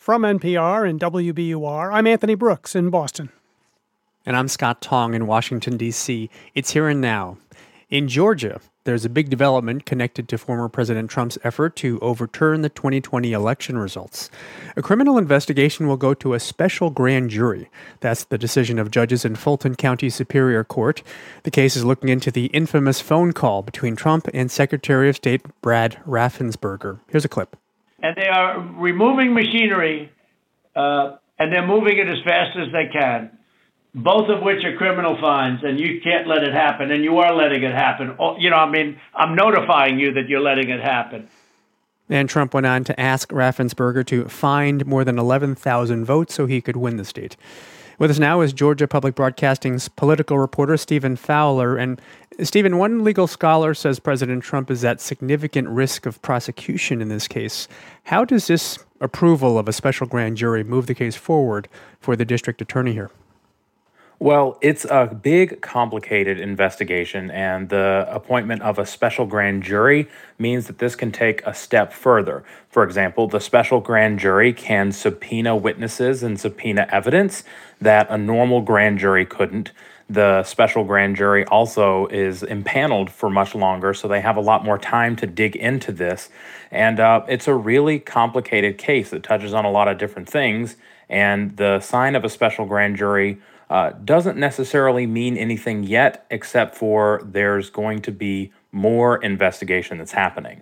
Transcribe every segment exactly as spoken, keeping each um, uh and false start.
From N P R and W B U R, I'm Anthony Brooks in Boston. And I'm Scott Tong in Washington, D C. It's here and now. In Georgia, there's a big development connected to former President Trump's effort to overturn the twenty twenty election results. A criminal investigation will go to a special grand jury. That's the decision of judges in Fulton County Superior Court. The case is looking into the infamous phone call between Trump and Secretary of State Brad Raffensperger. Here's a clip. And they are removing machinery, uh, and they're moving it as fast as they can, both of which are criminal fines, and you can't let it happen, and you are letting it happen. Oh, you know, I mean, I'm notifying you that you're letting it happen. And Trump went on to ask Raffensperger to find more than eleven thousand votes so he could win the state. With us now is Georgia Public Broadcasting's political reporter, Stephen Fowler. And Stephen, one legal scholar says President Trump is at significant risk of prosecution in this case. How does this approval of a special grand jury move the case forward for the district attorney here? Well, it's a big, complicated investigation, and the appointment of a special grand jury means that this can take a step further. For example, the special grand jury can subpoena witnesses and subpoena evidence that a normal grand jury couldn't. The special grand jury also is impaneled for much longer, so they have a lot more time to dig into this. And uh, it's a really complicated case that touches on a lot of different things, and the sign of a special grand jury Uh, doesn't necessarily mean anything yet, except for there's going to be more investigation that's happening.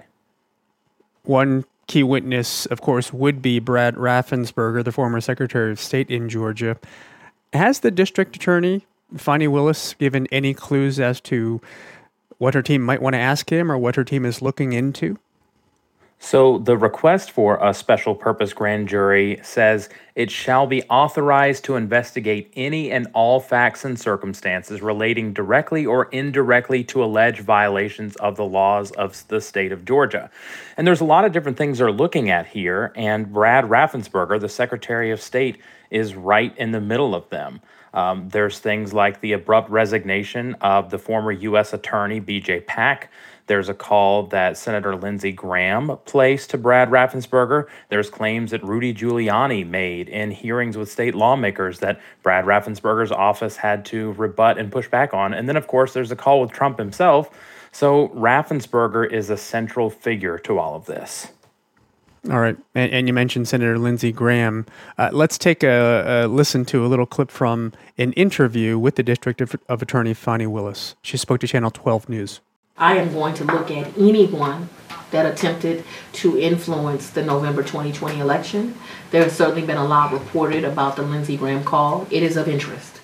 One key witness, of course, would be Brad Raffensperger, the former Secretary of State in Georgia. Has the district attorney, Fani Willis, given any clues as to what her team might want to ask him or what her team is looking into? So the request for a special purpose grand jury says it shall be authorized to investigate any and all facts and circumstances relating directly or indirectly to alleged violations of the laws of the state of Georgia. And there's a lot of different things they're looking at here, and Brad Raffensperger, the Secretary of State, is right in the middle of them. Um, there's things like the abrupt resignation of the former U S Attorney B J Pak. There's a call that Senator Lindsey Graham placed to Brad Raffensperger. There's claims that Rudy Giuliani made in hearings with state lawmakers that Brad Raffensperger's office had to rebut and push back on. And then, of course, there's a call with Trump himself. So Raffensperger is a central figure to all of this. All right. And, and you mentioned Senator Lindsey Graham. Uh, let's take a, a listen to a little clip from an interview with the District of, of Attorney Fani Willis. She spoke to Channel twelve News. I am going to look at anyone that attempted to influence the November twenty twenty election. There has certainly been a lot reported about the Lindsey Graham call. It is of interest.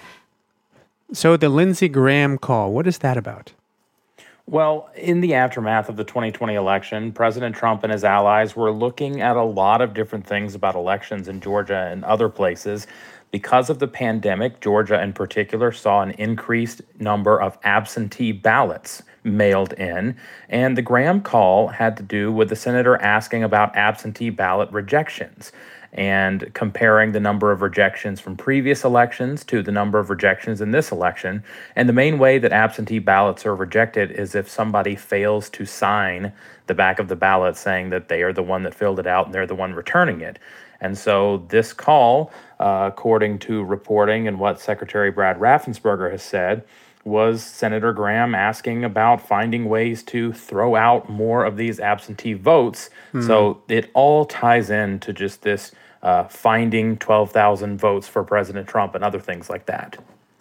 So the Lindsey Graham call, what is that about? Well, in the aftermath of the twenty twenty election, President Trump and his allies were looking at a lot of different things about elections in Georgia and other places. Because of the pandemic, Georgia in particular saw an increased number of absentee ballots mailed in, and the Graham call had to do with the senator asking about absentee ballot rejections and comparing the number of rejections from previous elections to the number of rejections in this election. And the main way that absentee ballots are rejected is if somebody fails to sign the back of the ballot saying that they are the one that filled it out and they're the one returning it. And so this call, uh, according to reporting and what Secretary Brad Raffensperger has said, was Senator Graham asking about finding ways to throw out more of these absentee votes. Mm-hmm. So it all ties into just this uh, finding twelve thousand votes for President Trump and other things like that.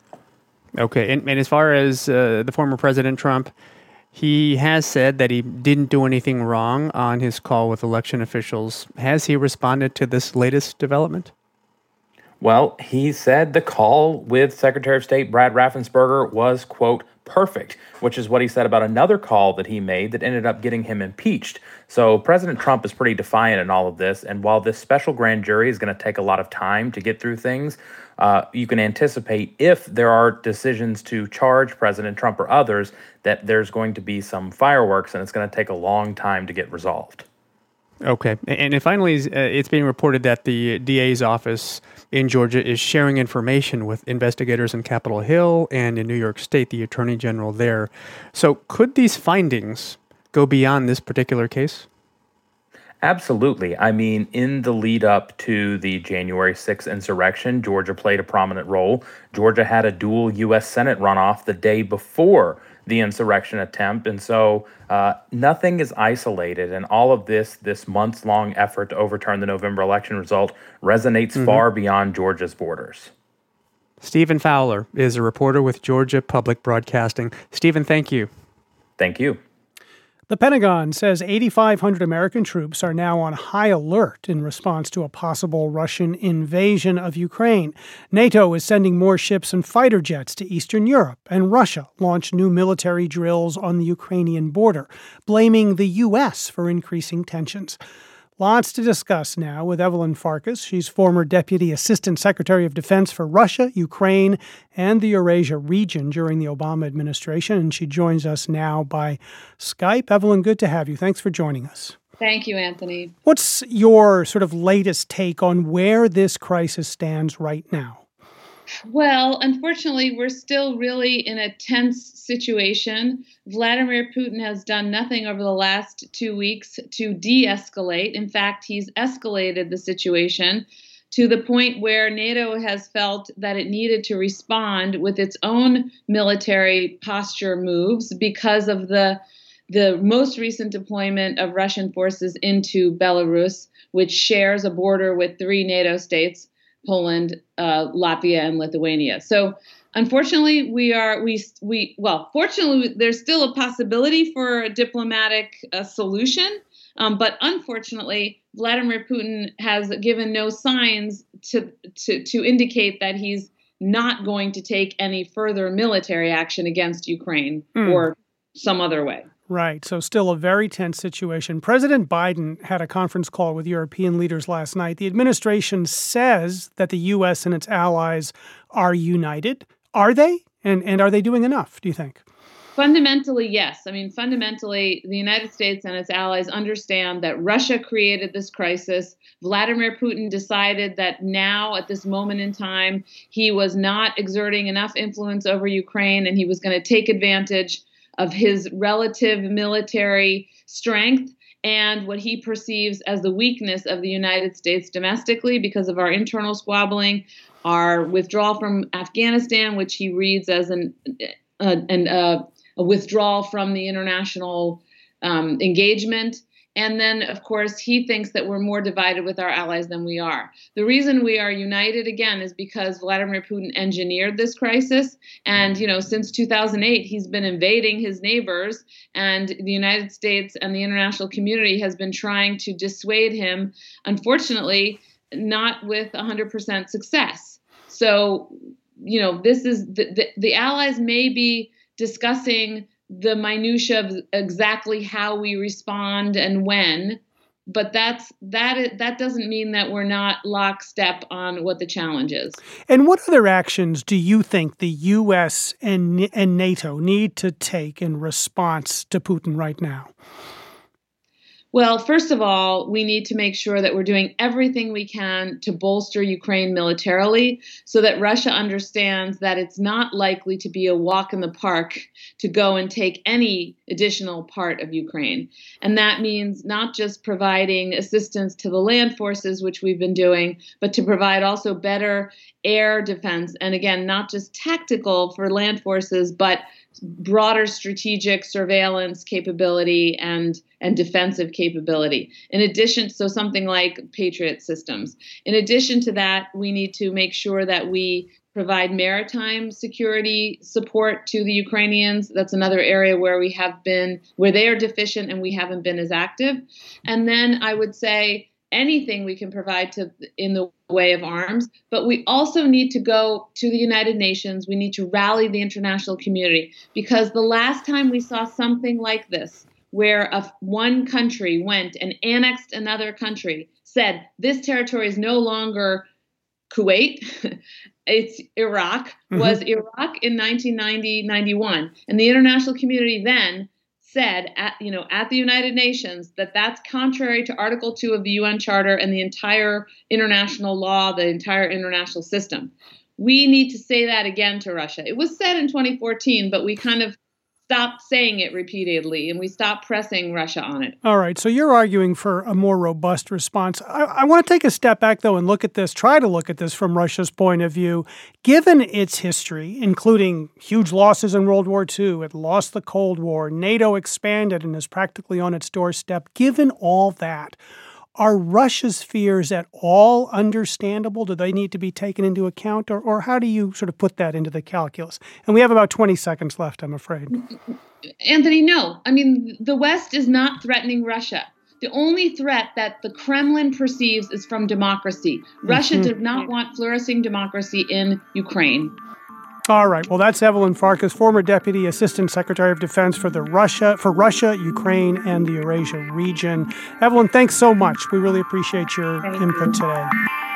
Okay, and, and as far as uh, the former President Trump, he has said that he didn't do anything wrong on his call with election officials. Has he responded to this latest development? Well, he said the call with Secretary of State Brad Raffensperger was, quote, perfect, which is what he said about another call that he made that ended up getting him impeached. So President Trump is pretty defiant in all of this. And while this special grand jury is going to take a lot of time to get through things, uh, you can anticipate if there are decisions to charge President Trump or others that there's going to be some fireworks and it's going to take a long time to get resolved. Okay. And finally, uh, it's being reported that the D A's office in Georgia is sharing information with investigators in Capitol Hill and in New York State, the Attorney General there. So could these findings go beyond this particular case? Absolutely. I mean, in the lead up to the January sixth insurrection, Georgia played a prominent role. Georgia had a dual U S Senate runoff the day before the insurrection attempt. And so uh, nothing is isolated. And all of this, this months long effort to overturn the November election result resonates mm-hmm. far beyond Georgia's borders. Stephen Fowler is a reporter with Georgia Public Broadcasting. Stephen, thank you. Thank you. The Pentagon says eighty-five hundred American troops are now on high alert in response to a possible Russian invasion of Ukraine. NATO is sending more ships and fighter jets to Eastern Europe, and Russia launched new military drills on the Ukrainian border, blaming the U S for increasing tensions. Lots to discuss now with Evelyn Farkas. She's former Deputy Assistant Secretary of Defense for Russia, Ukraine, and the Eurasia region during the Obama administration, and she joins us now by Skype. Evelyn, good to have you. Thanks for joining us. Thank you, Anthony. What's your sort of latest take on where this crisis stands right now? Well, unfortunately, we're still really in a tense situation. Vladimir Putin has done nothing over the last two weeks to de-escalate. In fact, he's escalated the situation to the point where NATO has felt that it needed to respond with its own military posture moves because of the the most recent deployment of Russian forces into Belarus, which shares a border with three NATO states, Poland, uh, Latvia, and Lithuania. So, unfortunately, we are we we well. Fortunately, there's still a possibility for a diplomatic uh, solution, um, but unfortunately, Vladimir Putin has given no signs to to to indicate that he's not going to take any further military action against Ukraine mm. or some other way. Right. So still a very tense situation. President Biden had a conference call with European leaders last night. The administration says that the U S and its allies are united. Are they? And and are they doing enough, do you think? Fundamentally, yes. I mean, fundamentally, the United States and its allies understand that Russia created this crisis. Vladimir Putin decided that now, at this moment in time, he was not exerting enough influence over Ukraine, and he was going to take advantage of his relative military strength and what he perceives as the weakness of the United States domestically because of our internal squabbling, our withdrawal from Afghanistan, which he reads as an, uh, an, uh, a withdrawal from the international um, engagement. And then, of course, he thinks that we're more divided with our allies than we are. The reason we are united, again, is because Vladimir Putin engineered this crisis. And, you know, since two thousand eight, he's been invading his neighbors. And the United States and the international community has been trying to dissuade him, unfortunately, not with one hundred percent success. So, you know, this is the, the, the allies may be discussing the minutia of exactly how we respond and when, but that's that that doesn't mean that we're not lockstep on what the challenge is. And what other actions do you think the U S and and NATO need to take in response to Putin right now? Well, first of all, we need to make sure that we're doing everything we can to bolster Ukraine militarily so that Russia understands that it's not likely to be a walk in the park to go and take any additional part of Ukraine. And that means not just providing assistance to the land forces, which we've been doing, but to provide also better air defense. And again, not just tactical for land forces, but broader strategic surveillance capability and, and defensive capability. In addition, so something like Patriot systems. In addition to that, we need to make sure that we provide maritime security support to the Ukrainians. That's another area where we have been, where they are deficient and we haven't been as active. And then I would say anything we can provide to in the way of arms, but we also need to go to the United Nations. We need to rally the international community, because the last time we saw something like this, where a, one country went and annexed another country, said this territory is no longer Kuwait, it's Iraq, mm-hmm. was Iraq in nineteen ninety, ninety-one. And the international community then said at, you know, at the United Nations that that's contrary to Article two of the U N Charter and the entire international law, the entire international system. We need to say that again to Russia. It was said in twenty fourteen, but we kind of stopped saying it repeatedly and we stopped pressing Russia on it. All right. So you're arguing for a more robust response. I, I want to take a step back, though, and look at this, try to look at this from Russia's point of view. Given its history, including huge losses in World War Two, it lost the Cold War, NATO expanded and is practically on its doorstep. Given all that, are Russia's fears at all understandable? Do they need to be taken into account? Or, or how do you sort of put that into the calculus? And we have about twenty seconds left, I'm afraid. Anthony, no. I mean, the West is not threatening Russia. The only threat that the Kremlin perceives is from democracy. Russia mm-hmm. did not want flourishing democracy in Ukraine. All right. Well, that's Evelyn Farkas, former Deputy Assistant Secretary of Defense for the Russia, for Russia, Ukraine, and the Eurasia region. Evelyn, thanks so much. We really appreciate your Thank input you. today.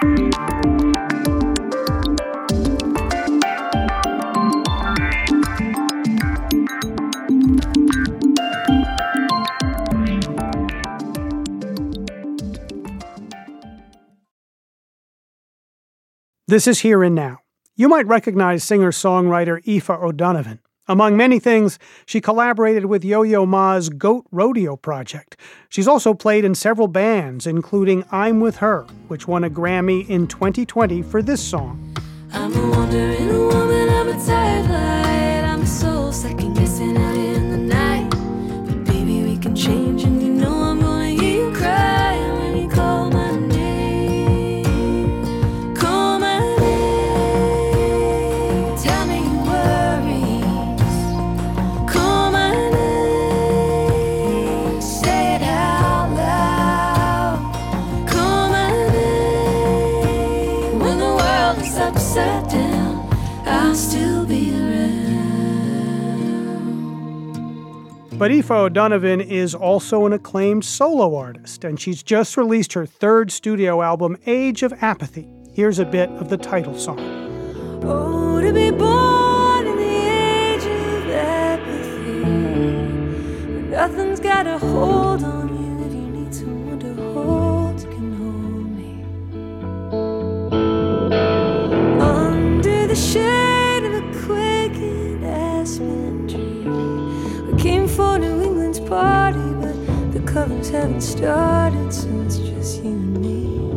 This is Here and Now. You might recognize singer-songwriter Aoife O'Donovan. Among many things, she collaborated with Yo-Yo Ma's Goat Rodeo project. She's also played in several bands, including I'm With Her, which won a Grammy in twenty twenty for this song. I'm a wandering woman, I'm a tired light, I'm a soul second-guessing out in the night. But baby, we can change, and you know I'm gonna hear you cry when you call my name. Upside down, I'll still be around. But Aoife O'Donovan is also an acclaimed solo artist, and she's just released her third studio album, Age of Apathy. Here's a bit of the title song. Oh, to be born in the age of apathy, when nothing's got a hold on you, that you need someone to hold, you can hold me. Under the shade of a quaking aspen tree, we came for New England's party, but the covers haven't started, so it's just you and me.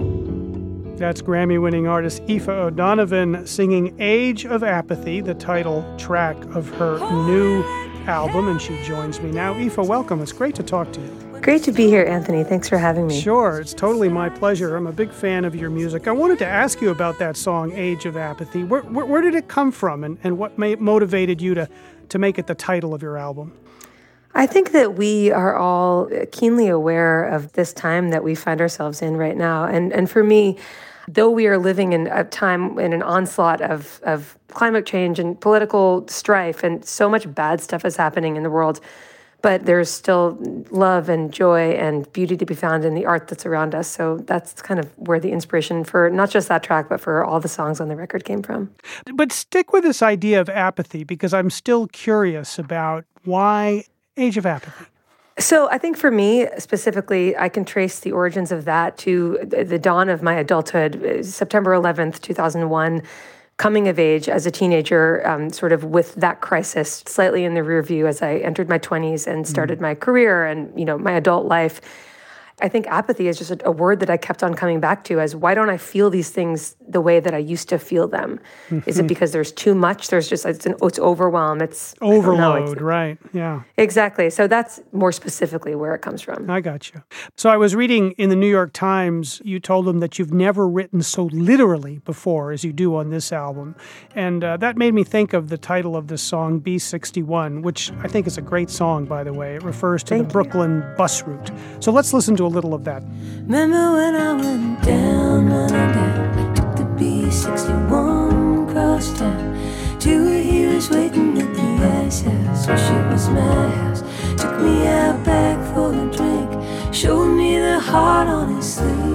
That's Grammy-winning artist Aoife O'Donovan singing Age of Apathy, the title track of her new album, and she joins me now. Aoife, welcome. It's great to talk to you. Great to be here, Anthony. Thanks for having me. Sure. It's totally my pleasure. I'm a big fan of your music. I wanted to ask you about that song, Age of Apathy. Where, where, where did it come from, and, and what may, motivated you to, to make it the title of your album? I think that we are all keenly aware of this time that we find ourselves in right now. And, and for me, though we are living in a time in an onslaught of, of climate change and political strife, and so much bad stuff is happening in the world, but there's still love and joy and beauty to be found in the art that's around us. So that's kind of where the inspiration for not just that track, but for all the songs on the record came from. But stick with this idea of apathy, because I'm still curious about why Age of Apathy. So I think for me specifically, I can trace the origins of that to the dawn of my adulthood, September eleventh, two thousand one, coming of age as a teenager, um, sort of with that crisis slightly in the rear view as I entered my twenties and started mm. my career and, you know, my adult life. I think apathy is just a, a word that I kept on coming back to as, why don't I feel these things the way that I used to feel them? Mm-hmm. Is it because there's too much? There's just, it's, an, it's overwhelm. It's overload, it's, right? Yeah. Exactly. So that's more specifically where it comes from. I got you. So I was reading in the New York Times, you told them that you've never written so literally before as you do on this album. And uh, that made me think of the title of this song, B sixty-one, which I think is a great song, by the way. It refers to Thank the Brooklyn you. bus route. So let's listen to a little of that. Remember when I went down, running down, took the B sixty-one across town. Two years waiting at the ice house, wish it was my house. Took me out back for a drink, showed me the heart on his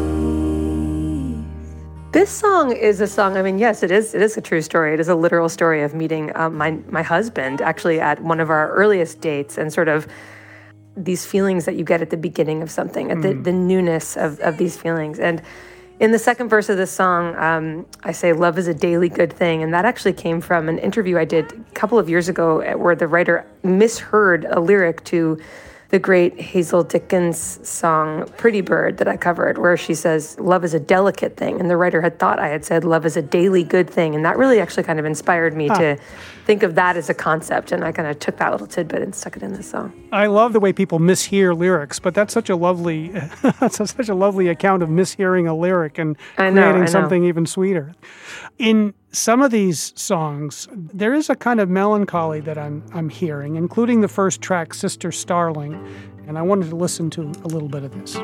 sleeve. This song is a song, I mean, yes, it is It is a true story. It is a literal story of meeting um, my, my husband, actually at one of our earliest dates, and sort of these feelings that you get at the beginning of something, at the, mm. the newness of, of these feelings. And In the second verse of this song, um, I say, love is a daily good thing. And that actually came from an interview I did a couple of years ago where the writer misheard a lyric to the great Hazel Dickens song, Pretty Bird, that I covered, where she says, love is a delicate thing. And the writer had thought I had said, love is a daily good thing. And that really actually kind of inspired me huh. to think of that as a concept. And I kind of took that little tidbit and stuck it in this song. I love the way people mishear lyrics, but that's such a lovely, that's such a lovely account of mishearing a lyric and I know, creating I know. something even sweeter. In some of these songs, there is a kind of melancholy that I'm I'm hearing, including the first track, Sister Starling, and I wanted to listen to a little bit of this.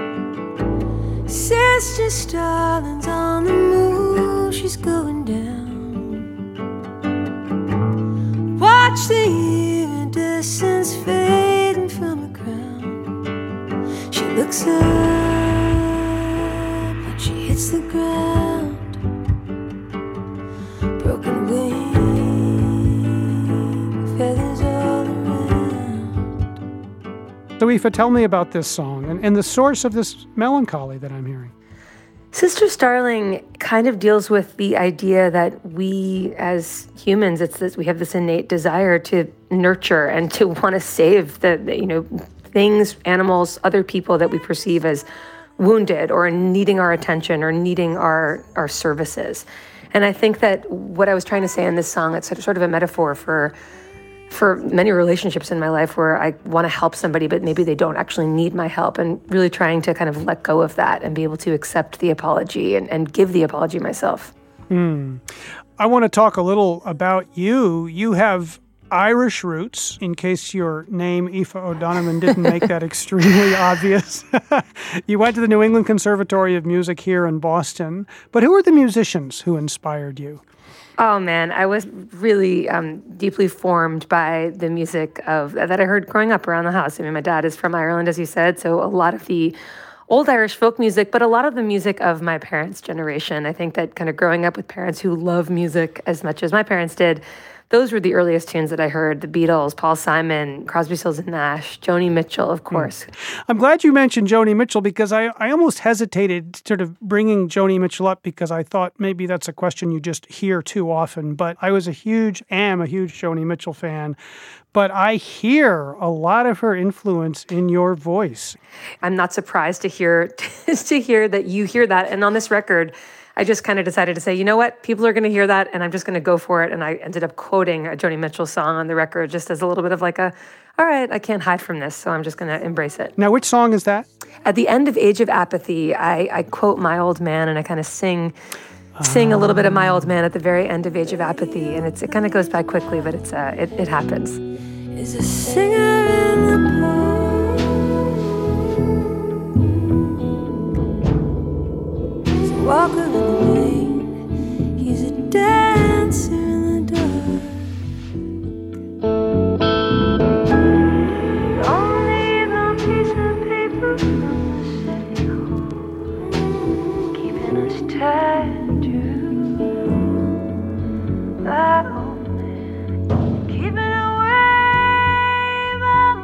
Sister Starling's on the move, she's going down. Watch the iridescence fading from her crown. She looks up, but she hits the ground. Broken wing, feathers all around. So Aoife, tell me about this song and, and the source of this melancholy that I'm hearing. Sister Starling kind of deals with the idea that we as humans, it's this, we have this innate desire to nurture and to want to save the, the, you know, things, animals, other people that we perceive as wounded or needing our attention or needing our, our services. And I think that what I was trying to say in this song, it's sort of a metaphor for for many relationships in my life where I want to help somebody, but maybe they don't actually need my help, and really trying to kind of let go of that and be able to accept the apology and, and give the apology myself. Mm. I want to talk a little about you. You have Irish roots, in case your name, Aoife O'Donovan, didn't make that extremely obvious. You went to the New England Conservatory of Music here in Boston. But who are the musicians who inspired you? Oh, man, I was really um, deeply formed by the music of that I heard growing up around the house. I mean, my dad is from Ireland, as you said, so a lot of the old Irish folk music, but a lot of the music of my parents' generation. I think that kind of growing up with parents who love music as much as my parents did, those were the earliest tunes that I heard. The Beatles, Paul Simon, Crosby, Stills and Nash, Joni Mitchell, of course. Mm. I'm glad you mentioned Joni Mitchell because I, I almost hesitated sort of bringing Joni Mitchell up because I thought maybe that's a question you just hear too often. But I was a huge, am a huge Joni Mitchell fan. But I hear a lot of her influence in your voice. I'm not surprised to hear to hear that you hear that. And on this record, I just kind of decided to say, you know what, people are going to hear that, and I'm just going to go for it. And I ended up quoting a Joni Mitchell song on the record just as a little bit of like a, all right, I can't hide from this, so I'm just going to embrace it. Now, which song is that? At the end of Age of Apathy, I, I quote My Old Man, and I kind of sing sing a little bit of My Old Man at the very end of Age of Apathy. And it's, it kind of goes by quickly, but it's uh, it, it happens. Is a singer in the pool. Walker in the rain, he's a dancer in the dark. Don't leave no piece of paper from the city hall, keeping us tied to that old man, keeping away my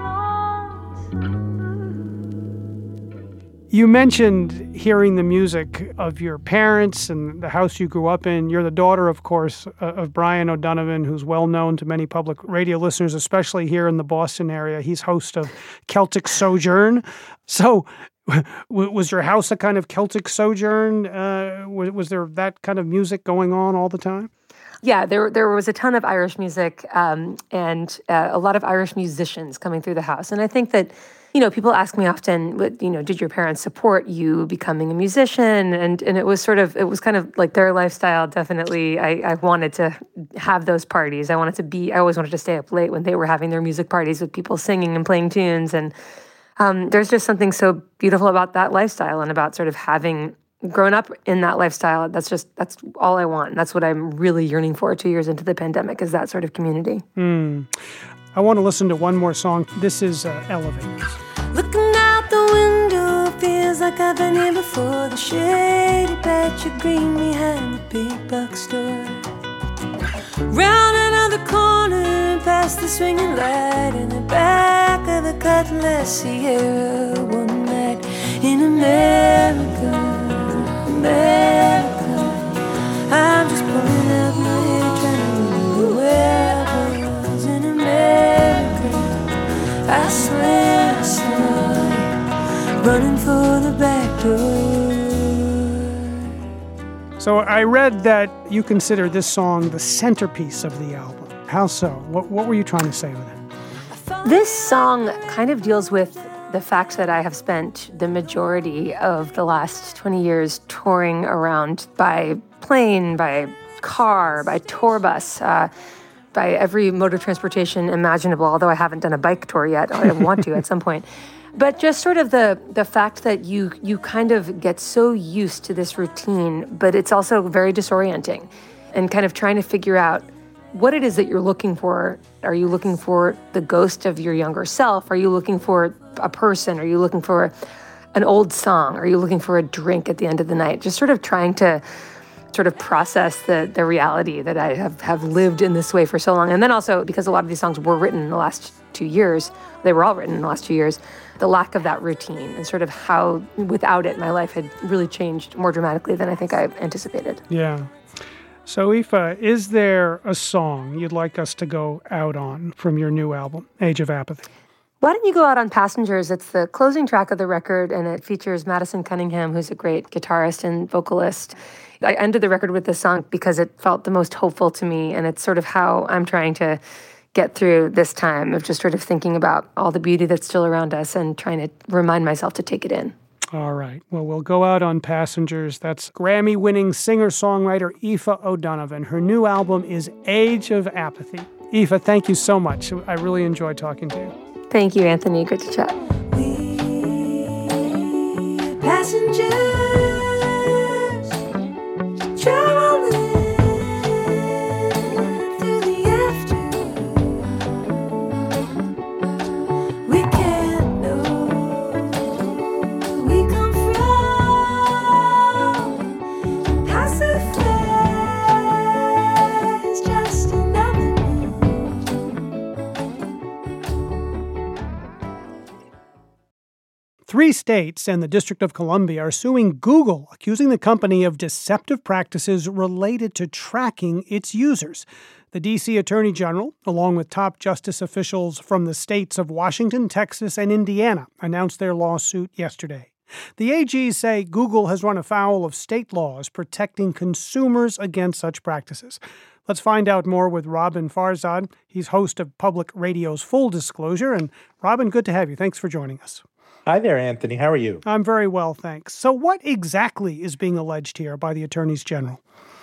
lonesome. You mentioned hearing the music of your parents and the house you grew up in. You're the daughter, of course, of Brian O'Donovan, who's well known to many public radio listeners, especially here in the Boston area. He's host of Celtic Sojourn. So was your house a kind of Celtic Sojourn? Uh, was, was there that kind of music going on all the time? Yeah, there there was a ton of Irish music um, and uh, a lot of Irish musicians coming through the house. And I think that, you know, people ask me often, you know, did your parents support you becoming a musician? And and it was sort of, it was kind of like their lifestyle. Definitely, I, I wanted to have those parties. I wanted to be, I always wanted to stay up late when they were having their music parties with people singing and playing tunes. And um, there's just something so beautiful about that lifestyle and about sort of having grown up in that lifestyle. That's just, that's all I want. And that's what I'm really yearning for two years into the pandemic, is that sort of community. Mm. I want to listen to one more song. This is uh, Elevators. Looking out the window, feels like I've been here before. The shady patch of green behind the big box store. Round another corner, past the swinging light, in the back of the Cutlass Sierra, one night in America. America. I'm just pulling out my hair, trying to remember where I was in America. I swear I saw you running for the back door. So I read that you consider this song the centerpiece of the album. How so? What, what were you trying to say with it? This song kind of deals with the fact that I have spent the majority of the last twenty years touring around by plane, by car, by tour bus, uh, by every mode of transportation imaginable, although I haven't done a bike tour yet. I want to at some point. But just sort of the the fact that you you kind of get so used to this routine, but it's also very disorienting, and kind of trying to figure out what it is that you're looking for. Are you looking for the ghost of your younger self? Are you looking for a person? Are you looking for an old song? Are you looking for a drink at the end of the night? Just sort of trying to sort of process the the reality that I have, have lived in this way for so long. And then also, because a lot of these songs were written in the last two years, they were all written in the last two years, the lack of that routine and sort of how without it, my life had really changed more dramatically than I think I anticipated. Yeah. So, Aoife, is there a song you'd like us to go out on from your new album, Age of Apathy? Why don't you go out on Passengers? It's the closing track of the record, and it features Madison Cunningham, who's a great guitarist and vocalist. I ended the record with this song because it felt the most hopeful to me, and it's sort of how I'm trying to get through this time of just sort of thinking about all the beauty that's still around us and trying to remind myself to take it in. All right. Well, we'll go out on Passengers. That's Grammy-winning singer-songwriter Aoife O'Donovan. Her new album is Age of Apathy. Aoife, thank you so much. I really enjoyed talking to you. Thank you, Anthony. Good to chat. We passengers traveling through the afternoon. We can't know where we come from. Pass the flags, just another Three states and the District of Columbia are suing Google, accusing the company of deceptive practices related to tracking its users. The D C Attorney General, along with top justice officials from the states of Washington, Texas, and Indiana, announced their lawsuit yesterday. The A Gs say Google has run afoul of state laws protecting consumers against such practices. Let's find out more with Robin Farzad. He's host of Public Radio's Full Disclosure. And Robin, good to have you. Thanks for joining us. Hi there, Anthony. How are you? I'm very well, thanks. So what exactly is being alleged here by the attorneys general?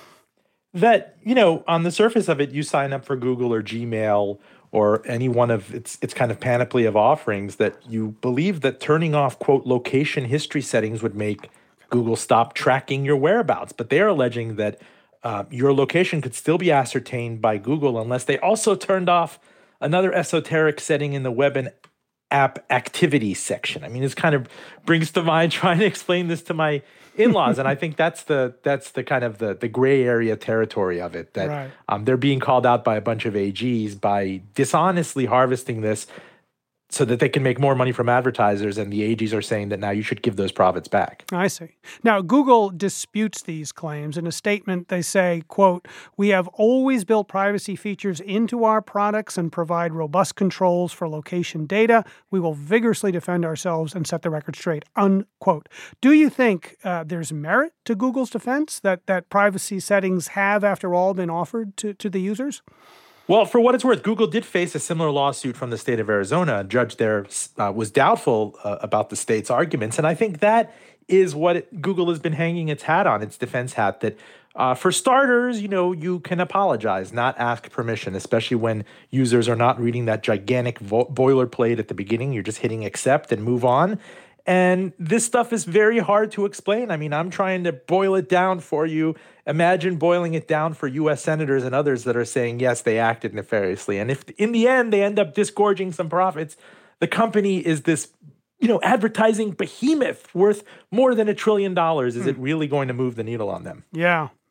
That, you know, on the surface of it, you sign up for Google or Gmail or any one of its its kind of panoply of offerings, that you believe that turning off, quote, location history settings would make Google stop tracking your whereabouts. But they're alleging that uh, your location could still be ascertained by Google unless they also turned off another esoteric setting in the web and app activity section. I mean, this kind of brings to mind trying to explain this to my in-laws, and I think that's the that's the kind of the the gray area territory of it, that right. um, they're being called out by a bunch of A Gs by dishonestly harvesting this so that they can make more money from advertisers, and the A Gs are saying that now you should give those profits back. I see. Now, Google disputes these claims. In a statement, they say, quote, "We have always built privacy features into our products and provide robust controls for location data. We will vigorously defend ourselves and set the record straight," unquote. Do you think uh, there's merit to Google's defense, that, that privacy settings have, after all, been offered to, to the users? Well, for what it's worth, Google did face a similar lawsuit from the state of Arizona. A judge there uh, was doubtful uh, about the state's arguments. And I think that is what it, Google has been hanging its hat on, its defense hat, that uh, for starters, you know, you can apologize, not ask permission, especially when users are not reading that gigantic vo- boilerplate at the beginning. You're just hitting accept and move on. And this stuff is very hard to explain. I mean, I'm trying to boil it down for you. Imagine boiling it down for U S senators and others that are saying, yes, they acted nefariously. And if in the end they end up disgorging some profits, the company is this, you know, advertising behemoth worth more than a trillion dollars. Is hmm. it really going to move the needle on them? Yeah.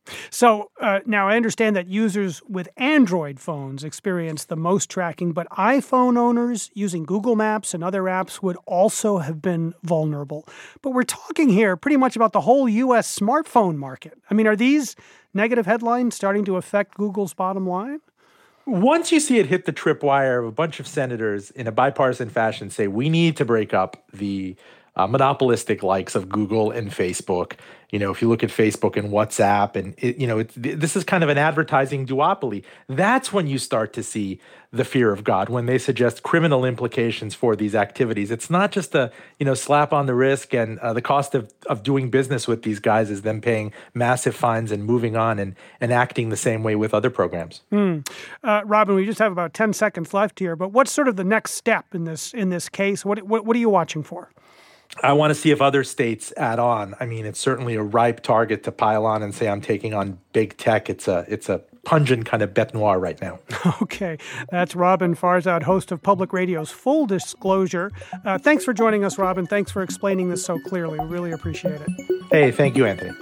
So uh, now I understand that users with Android phones experience the most tracking, but iPhone owners using Google Maps and other apps would also have been vulnerable. But we're talking here pretty much about the whole U S smartphone market. I mean, are these negative headlines starting to affect Google's bottom line? Once you see it hit the tripwire of a bunch of senators in a bipartisan fashion say, we need to break up the uh, monopolistic likes of Google and Facebook. You know, if you look at Facebook and WhatsApp, and, it, you know, it's, this is kind of an advertising duopoly. That's when you start to see the fear of God, when they suggest criminal implications for these activities. It's not just a, you know, slap on the wrist, and uh, the cost of, of doing business with these guys is them paying massive fines and moving on and, and acting the same way with other programs. Mm. Uh, Robin, we just have about ten seconds left here, but what's sort of the next step in this in this case? What what, what are you watching for? I want to see if other states add on. I mean, it's certainly a ripe target to pile on and say I'm taking on big tech. It's a it's a pungent kind of bête noire right now. Okay. That's Robin Farzad, host of Public Radio's Full Disclosure. Uh, thanks for joining us, Robin. Thanks for explaining this so clearly. We really appreciate it. Hey, thank you, Anthony.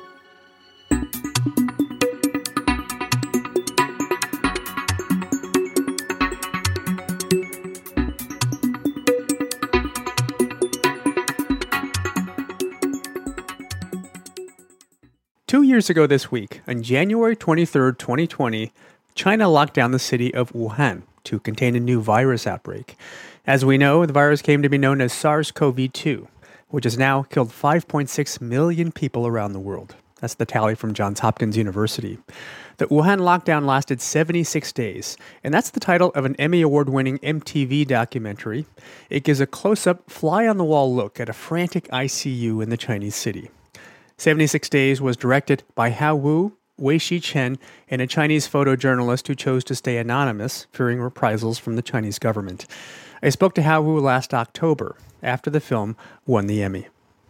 Two years ago this week, on January twenty-third, twenty twenty, China locked down the city of Wuhan to contain a new virus outbreak. As we know, the virus came to be known as SARS-C o V two, which has now killed five point six million people around the world. That's the tally from Johns Hopkins University. The Wuhan lockdown lasted seventy-six days, and that's the title of an Emmy Award-winning M T V documentary. It gives a close-up, fly-on-the-wall look at a frantic I C U in the Chinese city. seventy-six Days was directed by Hao Wu, Wei Shi-chen, and a Chinese photojournalist who chose to stay anonymous, fearing reprisals from the Chinese government. I spoke to Hao Wu last October, after the film won the Emmy.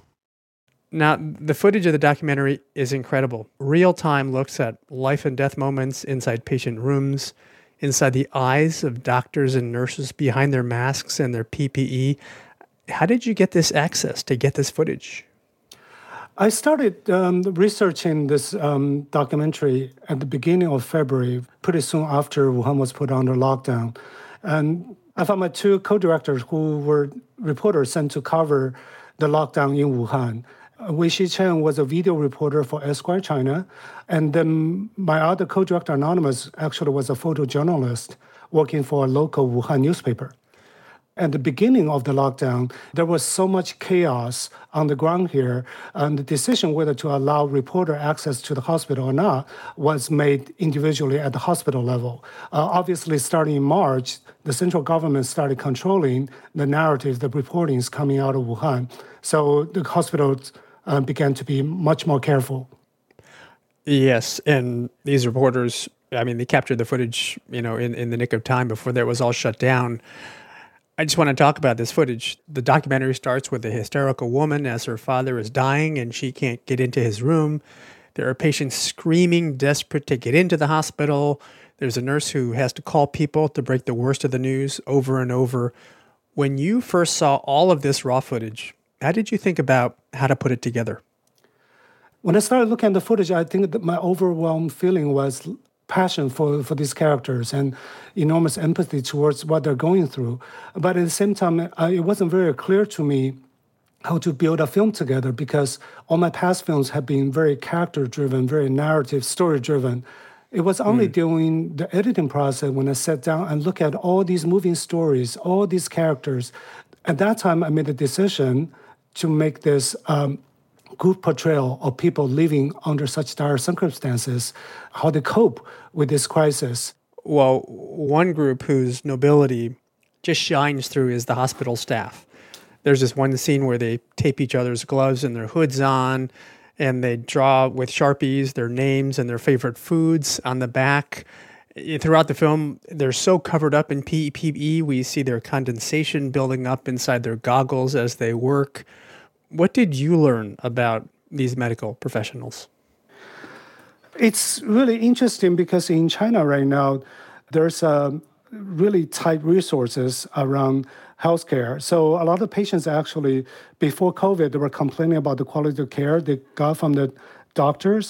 Now, the footage of the documentary is incredible. Real-time looks at life and death moments inside patient rooms, inside the eyes of doctors and nurses behind their masks and their P P E. How did you get this access to get this footage? I started um, researching this um, documentary at the beginning of February, pretty soon after Wuhan was put under lockdown. And I found my two co-directors who were reporters sent to cover the lockdown in Wuhan. Uh, Wei Shi-chen was a video reporter for Esquire China. And then my other co-director, Anonymous, actually was a photojournalist working for a local Wuhan newspaper. At the beginning of the lockdown, there was so much chaos on the ground here, and the decision whether to allow reporter access to the hospital or not was made individually at the hospital level. Uh, obviously, starting in March, the central government started controlling the narrative, the reportings coming out of Wuhan. So the hospitals uh, began to be much more careful. Yes, and these reporters, I mean, they captured the footage, you know, in, in the nick of time before that was all shut down. I just want to talk about this footage. The documentary starts with a hysterical woman as her father is dying and she can't get into his room. There are patients screaming, desperate to get into the hospital. There's a nurse who has to call people to break the worst of the news over and over. When you first saw all of this raw footage, how did you think about how to put it together? When I started looking at the footage, I think that my overwhelming feeling was passion for, for these characters and enormous empathy towards what they're going through. But at the same time, uh, it wasn't very clear to me how to build a film together because all my past films have been very character-driven, very narrative, story-driven. It was only mm. during the editing process when I sat down and looked at all these moving stories, all these characters. At that time, I made the decision to make this um, good portrayal of people living under such dire circumstances, how they cope with this crisis. Well, one group whose nobility just shines through is the hospital staff. There's this one scene where they tape each other's gloves and their hoods on, and they draw with Sharpies their names and their favorite foods on the back. Throughout the film, they're so covered up in P P E, we see their condensation building up inside their goggles as they work. What did you learn about these medical professionals? It's really interesting because in China right now, there's uh, really tight resources around healthcare. So a lot of patients actually, before COVID, they were complaining about the quality of care they got from the doctors.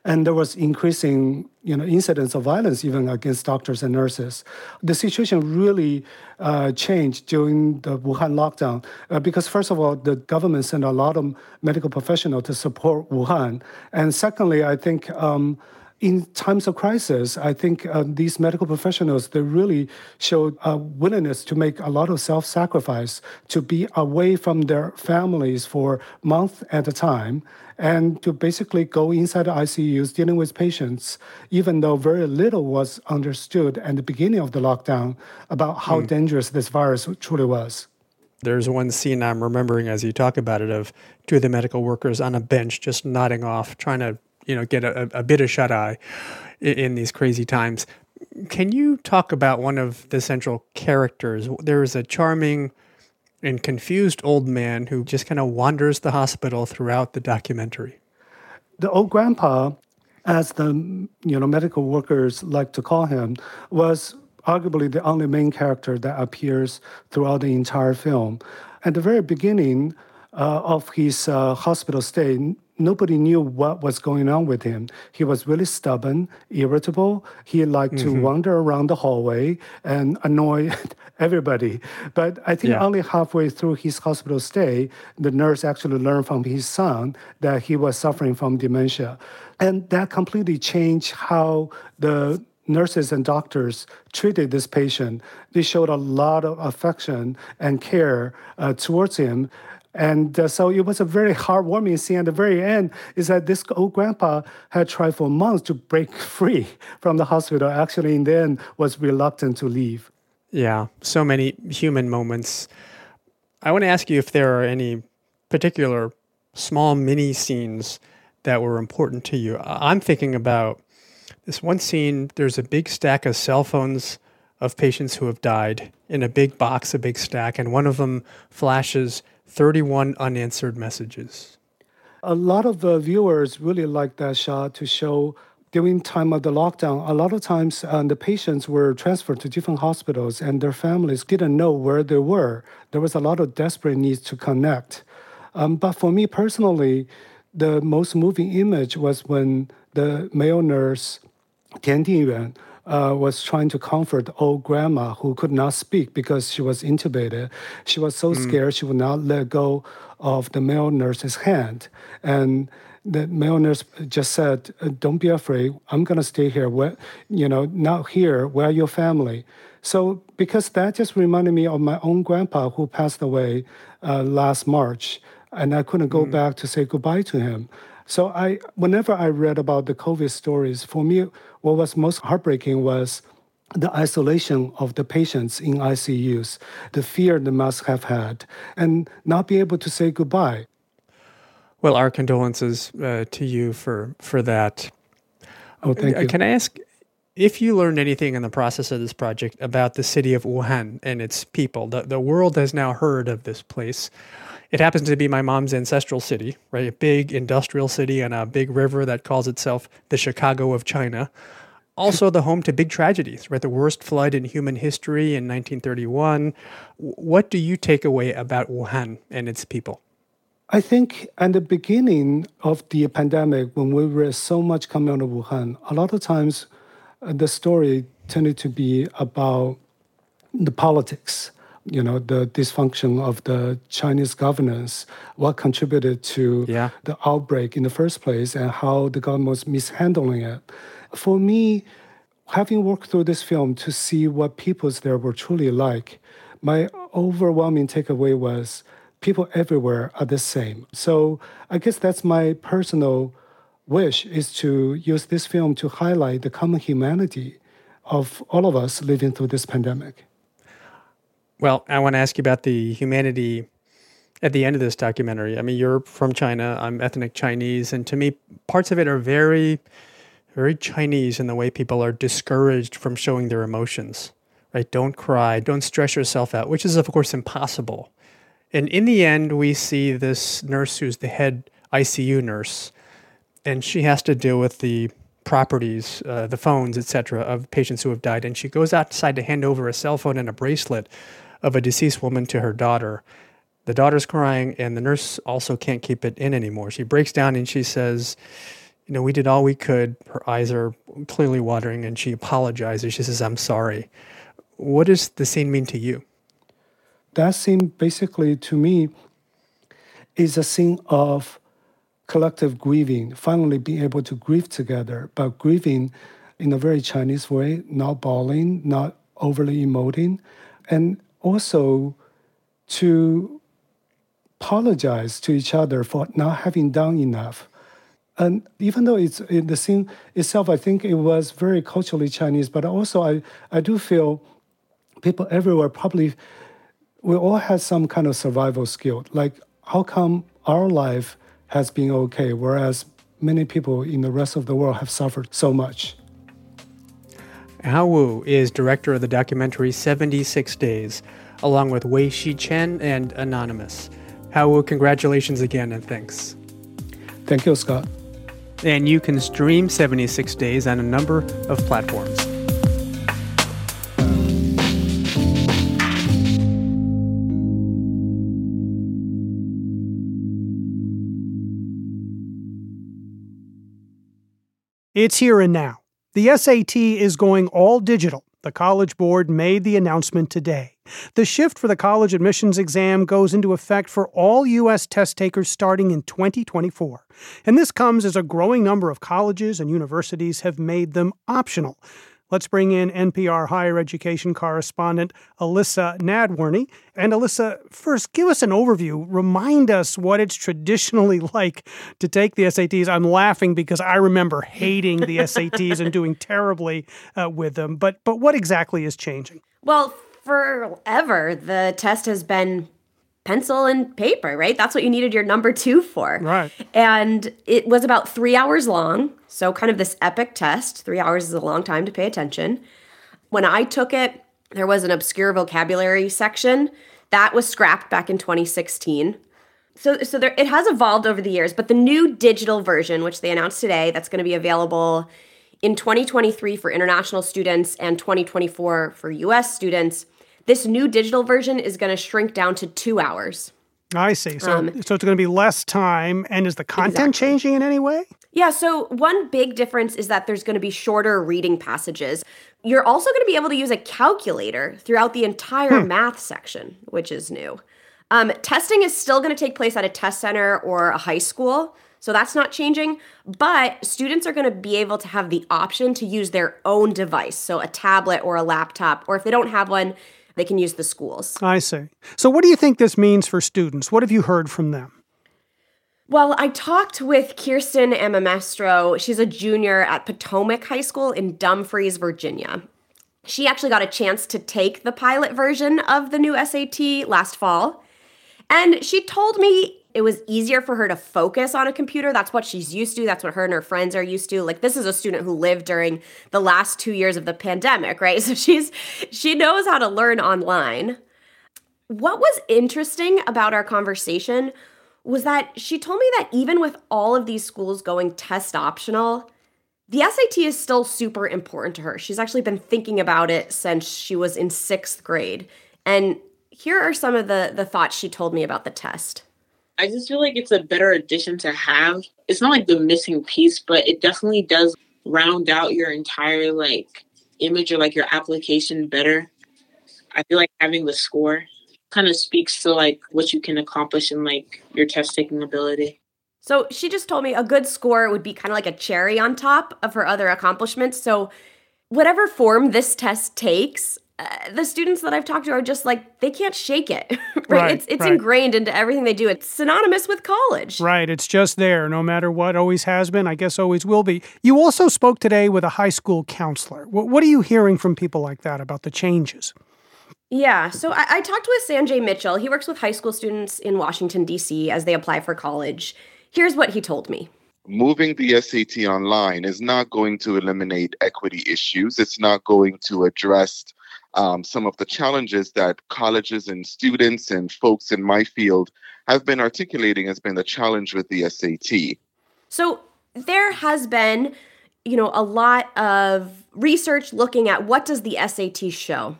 And there was increasing, you know, incidents of violence even against doctors and nurses. The situation really uh, changed during the Wuhan lockdown uh, because, first of all, the government sent a lot of medical professionals to support Wuhan. And secondly, I think um, in times of crisis, I think uh, these medical professionals, they really showed a willingness to make a lot of self-sacrifice, to be away from their families for months at a time, and to basically go inside the I C Us dealing with patients, even though very little was understood at the beginning of the lockdown about how mm. dangerous this virus truly was. There's one scene I'm remembering as you talk about it of two of the medical workers on a bench just nodding off, trying to you know, get a, a bit of shut-eye in, in these crazy times. Can you talk about one of the central characters? There is a charming and confused old man who just kind of wanders the hospital throughout the documentary. The old grandpa, as the you know medical workers like to call him, was arguably the only main character that appears throughout the entire film. At the very beginning uh, of his uh, hospital stay, nobody knew what was going on with him. He was really stubborn, irritable. He liked mm-hmm. to wander around the hallway and annoy everybody. But I think yeah. only halfway through his hospital stay, the nurse actually learned from his son that he was suffering from dementia. And that completely changed how the nurses and doctors treated this patient. They showed a lot of affection and care uh, towards him. And uh, so it was a very heartwarming scene at the very end, is that this old grandpa had tried for months to break free from the hospital, actually in the end was reluctant to leave. Yeah, so many human moments. I want to ask you if there are any particular small mini scenes that were important to you. I'm thinking about this one scene, there's a big stack of cell phones of patients who have died in a big box, a big stack, and one of them flashes thirty-one unanswered messages. A lot of the viewers really liked that shot to show during time of the lockdown, a lot of times um, the patients were transferred to different hospitals and their families didn't know where they were. There was a lot of desperate needs to connect. Um, but for me personally, the most moving image was when the male nurse, Tian Dingyuan, Uh, was trying to comfort old grandma who could not speak because she was intubated. She was so mm. scared she would not let go of the male nurse's hand. And the male nurse just said, "Don't be afraid. I'm going to stay here. Where, you know, not here. Where are your family?" So because that just reminded me of my own grandpa who passed away uh, last March, and I couldn't go mm. back to say goodbye to him. So I, whenever I read about the COVID stories, for me, what was most heartbreaking was the isolation of the patients in I C Us, the fear they must have had, and not be able to say goodbye. Well, our condolences uh, to you for, for that. Oh, thank you. Can I ask if you learned anything in the process of this project about the city of Wuhan and its people? The, the world has now heard of this place. It happens to be my mom's ancestral city, right? A big industrial city on a big river that calls itself the Chicago of China. Also the home to big tragedies, right? The worst flood in human history in nineteen thirty-one. What do you take away about Wuhan and its people? I think at the beginning of the pandemic, when we read so much coming out of Wuhan, a lot of times uh, the story tended to be about the politics. You know, the dysfunction of the Chinese governance, what contributed to yeah. the outbreak in the first place, and how the government was mishandling it. For me, having worked through this film to see what peoples there were truly like, my overwhelming takeaway was people everywhere are the same. So I guess that's my personal wish, is to use this film to highlight the common humanity of all of us living through this pandemic. Well, I want to ask you about the humanity at the end of this documentary. I mean, you're from China, I'm ethnic Chinese, and to me, parts of it are very, very Chinese in the way people are discouraged from showing their emotions, right? Don't cry, don't stress yourself out, which is, of course, impossible. And in the end, we see this nurse who's the head I C U nurse, and she has to deal with the properties, uh, the phones, et cetera, of patients who have died. And she goes outside to hand over a cell phone and a bracelet of a deceased woman to her daughter. The daughter's crying, and the nurse also can't keep it in anymore. She breaks down and she says, You know, we did all we could. Her eyes are clearly watering, and she apologizes. She says, I'm sorry. What does the scene mean to you? That scene basically, to me, is a scene of collective grieving, finally being able to grieve together, but grieving in a very Chinese way, not bawling, not overly emoting, and also to apologize to each other for not having done enough. And even though it's in the scene itself, I think it was very culturally Chinese, but also I, I do feel people everywhere probably, we all had some kind of survival skill. Like, how come our life has been okay, whereas many people in the rest of the world have suffered so much? Hao Wu is director of the documentary seventy-six days, along with Wei Shi Chen and Anonymous. Hao Wu, congratulations again, and thanks. Thank you, Scott. And you can stream seventy-six days on a number of platforms. It's here and now. The S A T is going all digital. The College Board made the announcement today. The shift for the college admissions exam goes into effect for all U S test takers starting in twenty twenty-four. And this comes as a growing number of colleges and universities have made them optional. Let's bring in N P R higher education correspondent Alyssa Nadworny. And Alyssa, first, give us an overview. Remind us what it's traditionally like to take the S A Ts. I'm laughing because I remember hating the S A Ts and doing terribly uh, with them. But but what exactly is changing? Well, forever, the test has been pencil and paper, right? That's what you needed your number two for. Right. And it was about three hours long. So kind of this epic test. Three hours is a long time to pay attention. When I took it, there was an obscure vocabulary section. That was scrapped back in twenty sixteen. So, so there, it has evolved over the years, but the new digital version, which they announced today, that's going to be available in twenty twenty-three for international students and twenty twenty-four for U S students, this new digital version is going to shrink down to two hours. I see. So, Um, so it's going to be less time. And is the content Exactly. changing in any way? Yeah, so one big difference is that there's going to be shorter reading passages. You're also going to be able to use a calculator throughout the entire Hmm. math section, which is new. Um, testing is still going to take place at a test center or a high school, so that's not changing. But students are going to be able to have the option to use their own device, so a tablet or a laptop, or if they don't have one, they can use the schools. I see. So what do you think this means for students? What have you heard from them? Well, I talked with Kirsten Amamestro. She's a junior at Potomac High School in Dumfries, Virginia. She actually got a chance to take the pilot version of the new S A T last fall. And she told me it was easier for her to focus on a computer. That's what she's used to. That's what her and her friends are used to. Like, this is a student who lived during the last two years of the pandemic, right? So she's she knows how to learn online. What was interesting about our conversation was that she told me that even with all of these schools going test optional, the S A T is still super important to her. She's actually been thinking about it since she was in sixth grade. And here are some of the, the thoughts she told me about the test. I just feel like it's a better addition to have. It's not like the missing piece, but it definitely does round out your entire like image or like your application better. I feel like having the score kind of speaks to like what you can accomplish in like your test taking ability. So she just told me a good score would be kind of like a cherry on top of her other accomplishments. So whatever form this test takes, uh, the students that I've talked to are just like, they can't shake it, right? Right, It's it's right. ingrained into everything they do. It's synonymous with college. Right. It's just there, no matter what. Always has been. I guess always will be. You also spoke today with a high school counselor. What, what are you hearing from people like that about the changes? Yeah, so I, I talked with Sanjay Mitchell. He works with high school students in Washington, D C as they apply for college. Here's what he told me. Moving the S A T online is not going to eliminate equity issues. It's not going to address um, some of the challenges that colleges and students and folks in my field have been articulating as been the challenge with the S A T. So there has been, you know, a lot of research looking at what does the S A T show?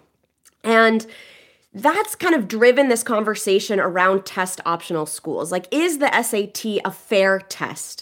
And that's kind of driven this conversation around test optional schools. Like, is the S A T a fair test?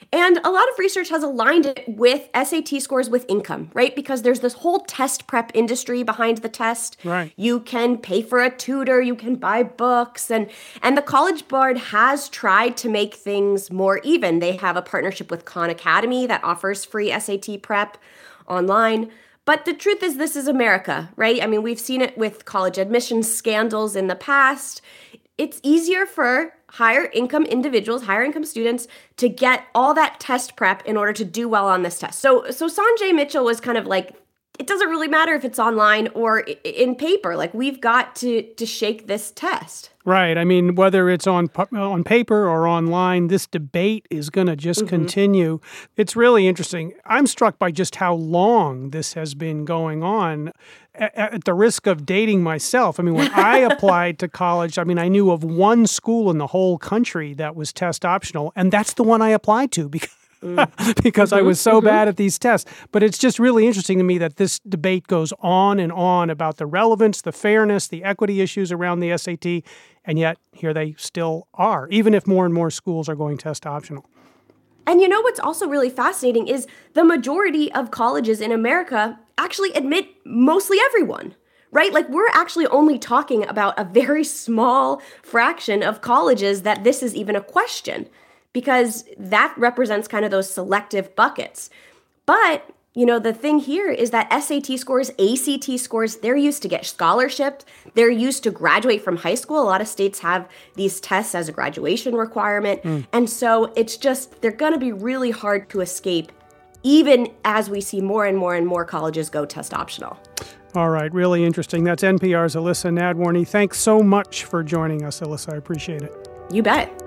And a lot of research has aligned it with S A T scores with income, right? Because there's this whole test prep industry behind the test. Right. You can pay for a tutor, you can buy books, and and the College Board has tried to make things more even. They have a partnership with Khan Academy that offers free S A T prep online. But the truth is, this is America, right? I mean, we've seen it with college admissions scandals in the past. It's easier for higher income individuals, higher income students, to get all that test prep in order to do well on this test. So, so Sanjay Mitchell was kind of like, it doesn't really matter if it's online or in paper. Like, we've got to to shake this test. Right. I mean, whether it's on on paper or online, this debate is going to just mm-hmm. continue. It's really interesting. I'm struck by just how long this has been going on. At the risk of dating myself, I mean, when I applied to college, I mean, I knew of one school in the whole country that was test optional, and that's the one I applied to because because mm-hmm, I was so mm-hmm. bad at these tests. But it's just really interesting to me that this debate goes on and on about the relevance, the fairness, the equity issues around the S A T, and yet here they still are, even if more and more schools are going test optional. And you know what's also really fascinating is the majority of colleges in America actually admit mostly everyone, right? Like, we're actually only talking about a very small fraction of colleges that this is even a question, because that represents kind of those selective buckets. But, you know, the thing here is that S A T scores, A C T scores, they're used to get scholarships. They're used to graduate from high school. A lot of states have these tests as a graduation requirement. Mm. And so it's just, they're going to be really hard to escape, even as we see more and more and more colleges go test optional. All right, really interesting. That's N P R's Elissa Nadworny. Thanks so much for joining us, Elissa. I appreciate it. You bet.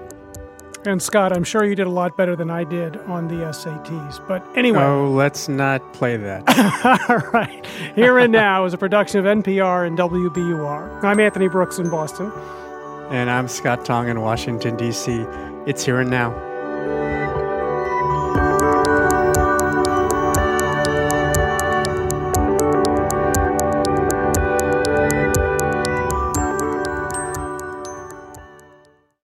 And Scott, I'm sure you did a lot better than I did on the S A Ts. But anyway. Oh, let's not play that. All right. Here and Now is a production of N P R and W B U R. I'm Anthony Brooks in Boston. And I'm Scott Tong in Washington, D C. It's Here and Now.